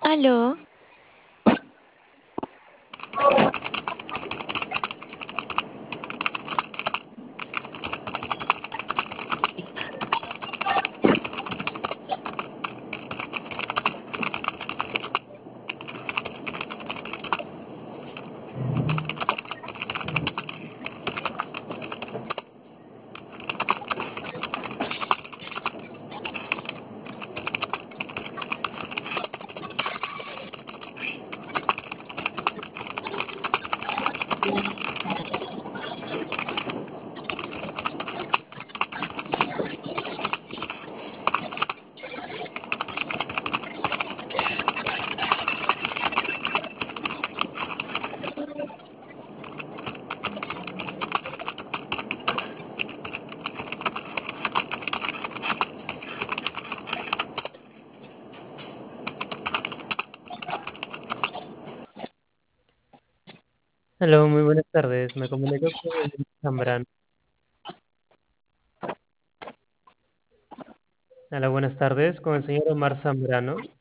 Aló, Hola, muy buenas tardes. Me comunico con el Zambrano. Hola, buenas tardes con el señor Omar Zambrano.